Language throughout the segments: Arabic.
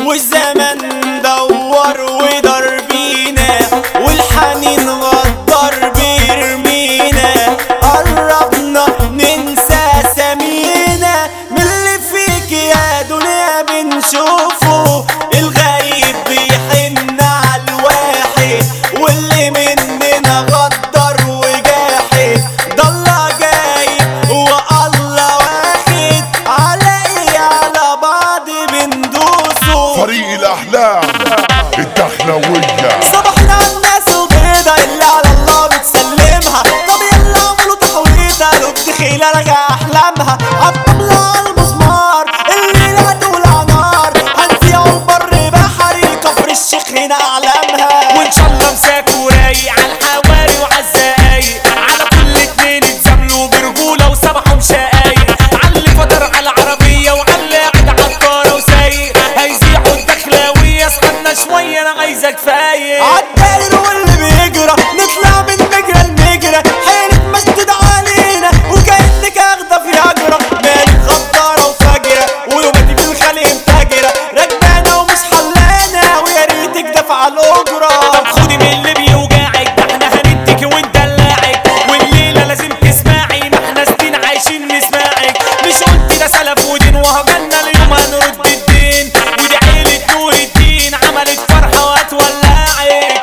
والزمن دور ودار بينا والحنين غدر بيرمينا قربنا ننسى سمينا من اللي فيك يا دنيا بنشوفه الغريب بيحن على الواحد واللي مننا غدر وجاحد ضل جايب والله واحد على ايه على بعض بندوسه فريق الأحلام الدخلوية صبحنا على الناس البيضة اللي على الله بتسلمها طب يلا عملوا تحويطة لو بتخيلة رجع أحلامها عالطبلة على المزمار اللي لا تولع نار هنفيعوا بر بحري كفر الشيخ هنا أعلامها وان شاء الله مساك ورايق على الحواري وعلى الزقايق على كل اتنين اتزاملوا برجولة وسبحوا شقايق على اللي فطر على العربية وعلى اللي قاعد عالطارة وسايق هيزيحوا الدخلاوية اسخنا شوية انا عايزك فايق عالداير واللي بيجرى نطلع من مجرى المجرى حيرة مسجد علينا وكأنك اخدة في هجرة مالك غدارة وفجرة ويوماتي بالخلق متاجرة راكبانة ومش حلانة ويا ريتك دافعة الأجرة طب خدي من اللي بيوجعك ده احنا هنديكي وندلعك والليلة لازم تسمعي ما احنا سنين عايشين نسمعك مش قلت ده سلف ودين وهجلنا اليوم هنرد الدين ودي عيلة نور الدين عملت فرحة وهتولعك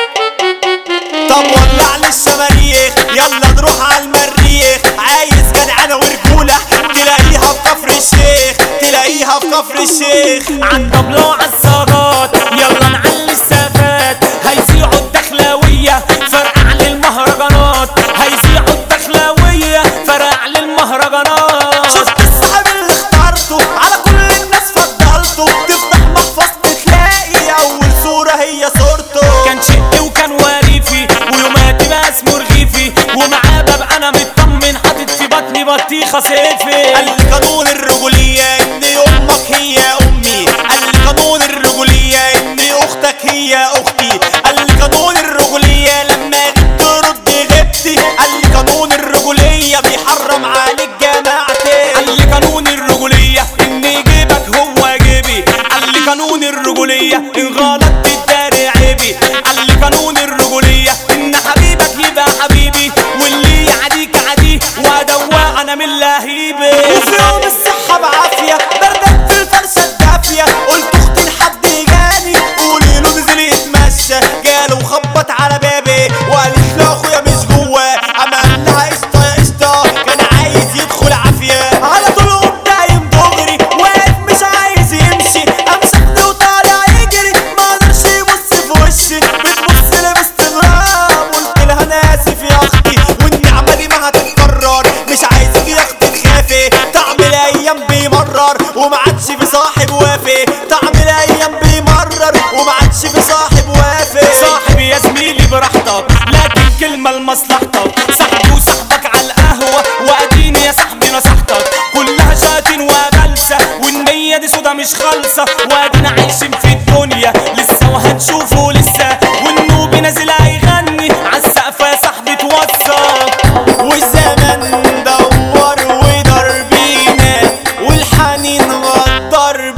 طب ولع للشماريخ يلا نروح على المريخ عايز جدعنة ورجولة تلاقيها في كفر الشيخ تلاقيها في كفر الشيخ عالطبلة وعالصاجات يلا نعلي السقفات هيذيعوا الدخلاوية فرقع للمهرجانات هيذيعوا الدخلاوية فرقع للمهرجانات شفت الصاحب اللي اخترته على كل الناس فضلته تفتح محفظة تلاقي أول صورة هي صورته كان شقي وكان وريفي ويوماتي بقى اسمه رغيفي ومعاه ببقى انا مطمن حاطط في بطني بطيخة صيفي قال لي قانون الرجولية إن أمك هي أمي قال لي قانون الرجولية إن أختك هي أختي قال لي قانون الرجولية لما غبت رد غبتي قال لي قانون الرجولية بيحرم عليك جماعتي قال لي قانون الرجولية ان جيبك هو جيبي قال لي قانون الرجولية ان غلطت الداري عيبي قال لي قانون الرجولية ان حبيبك يبقى حبيبي واللي يعديك عديه وادوق انا من لهيبي وفي يوم الصحة بعافية بردت في الفرشة الدافية قلت اختي لحد جاني قولي له نزل يتمشى جاله وخبط على بابي وقال لي لا اخويا مش جواه اما قال لها قشطة يا قشطة كان عايز يدخل عافية على طول قمت قايم دغري واقف مش عايز يمشي قام شافني وطالع يجري ما قدرش يبص في وشي بتبص لي باستغراب قلت لها انا اسف يا اختي والنعمة دي ما هتتكرر مش عايزك يا اختي تخافي طعم الايام بيمرر وما عادش في صاحب وافي طعم الايام بيمرر وما عادش في صاحب وافي صاحبي يا زميلي براحتك لكن كلمة لمصلحتك صاحبي وصاحبك على القهوة واديني يا صاحبي نصحتك كلها شاتين وجلسة والنية دي سودا مش خالصة وادينا عايشين في الدنيا لسه وهنشوفه لسه والنوب نازل هيغني عالسقف يا صاحبي توصى والزمن دور ودار بينا والحنين غدر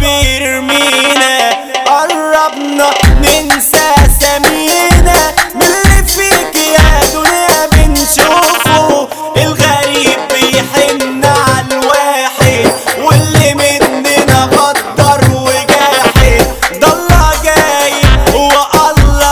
بيرمينا قربنا ننسى سمينا من اللي فيك يا دنيا بنشوفه الغريب بيحن على الواحد واللي مننا غدر وجاحد ضل جايب والله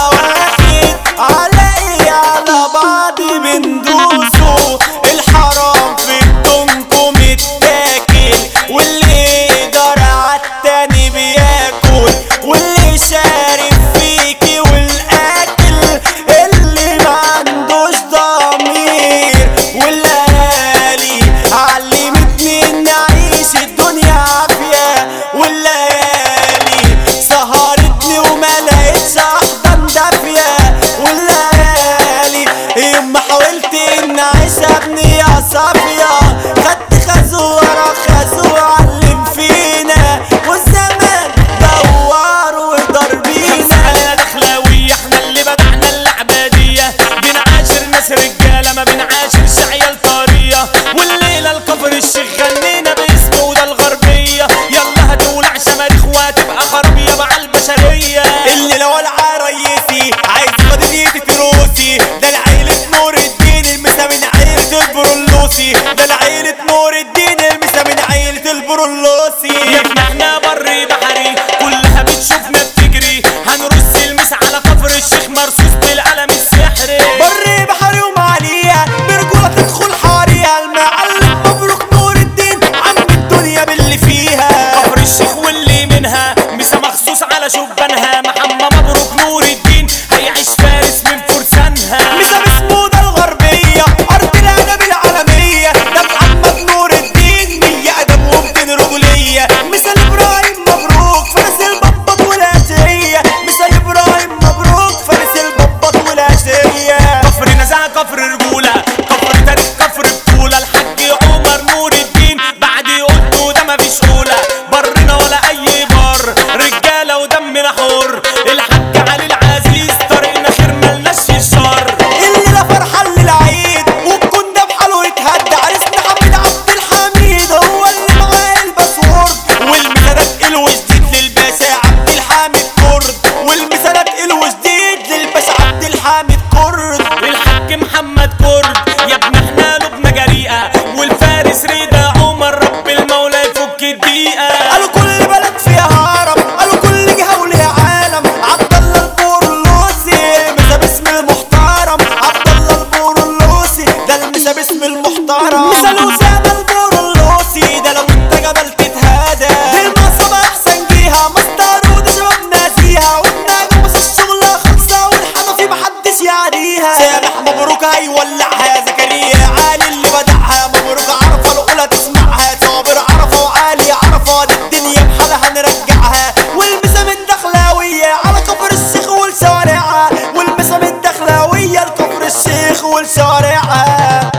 فرسانها، مسا مخصوص على شبانها، محمد مبروك نور الدين هيعيش فارس من فرسانها. مسا بسمودة الغربية أرض الأدب العالمية، ده محمد نور الدين 100 أدب و200 رجولية. مسا إبراهيم مبروك فارس البطبط والعشية، مسا إبراهيم مبروك فارس البطبط والعشية. كفر نزاهة كفر رجولة، كفر تاريخ كفر بطولة، الحاج عمر نور الدين بعد قلته ده مفيش أولى، برنا ولا أي بر رجالة ودمنا حر، الحاج علي العزيز طريقنا خير ملناش الشر. الليلة فرحة للعيد والكون ده بحاله يتهدى، عريسنا حميد عبد الحميد هو اللي معاه الباسورد، والمثالات الوجديد للباشا عبد الحميد كرد، والمثالات الوجديد للباشا عبد الحميد كرد. الحاج محمد كرد يا ابن احنا لبنا جريئة، والفارس رضا عمر رب المولى يفك الدقيقة. قالوا كل بلد فيها هرم، قالوا كل جهة وليها عالم، عبد الله البورلوسي مسا باسم المحترم، عبد الله البورلوسي ده المسا باسم المحترم. مسا الأسامة البورلوسي ده لو انت جبل تتهادى، دي المنصبة أحسن جيها مصدر ودي شباب ناسيها، والنجم بس الشغلة خلصة والحنفي محدش يعديها. سامح مبروك هيولعها، زكريا علي اللي بدعها، مبروك عرفة الأولى تسمعها، صابر عرفة وعالي عرفة دي الدنيا بحالها نرجعها. والمسا من دخلاوية على كفر الشيخ والشوارعها، والمسا من دخلاوية لكفر الشيخ والشوارعها.